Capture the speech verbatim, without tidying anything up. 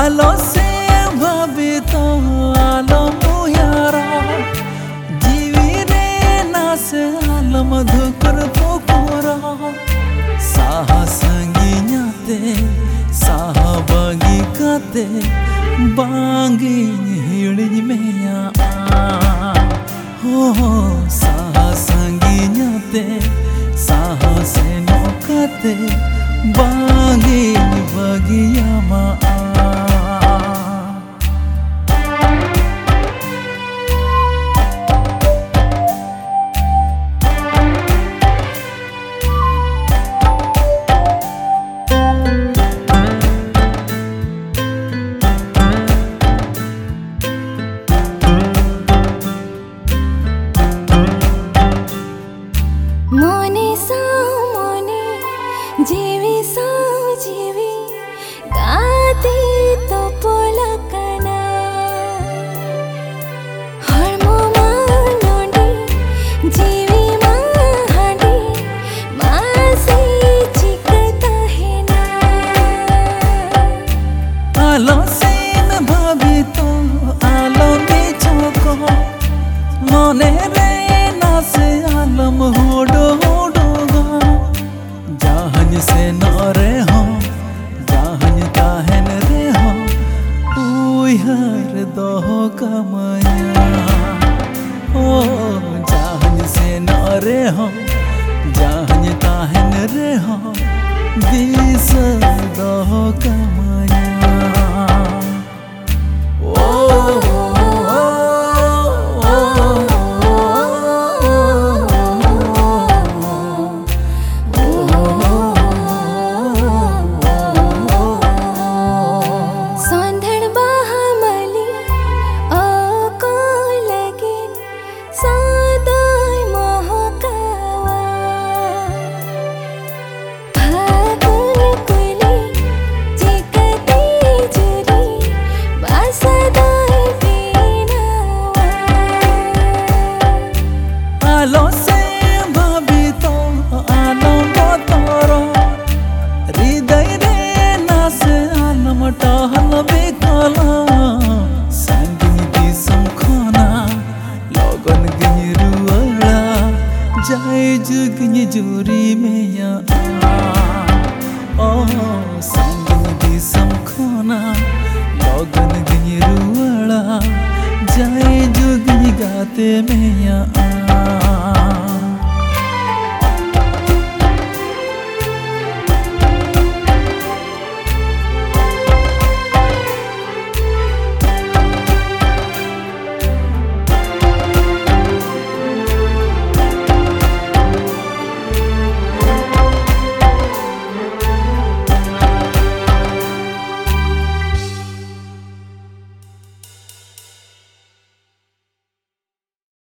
आलो से भाभी तो आलो मुयारा जीवी रे नासे आलो मधुकर पुकुरा साहा संगी न्याते साहा बगी काते बांगी हिड़िज मेया हो साहा संगी न्याते साहा से नौकाते बांगी बगिया मा मोने साओ मोने जीवी साओ जीवी गाती तो पोलकना हरमो मानोडी जीवी माहाडी मासी चिकता है ना आलो सेन भाभी तो आलो बीचो को मोने रे नासे आलम होडो होडो गा जहान से न रे हो जहान ताहन रे हो उहर दो कमया ओ जहान से न रे हो जहान ताहन रे हो बीस दो कमया।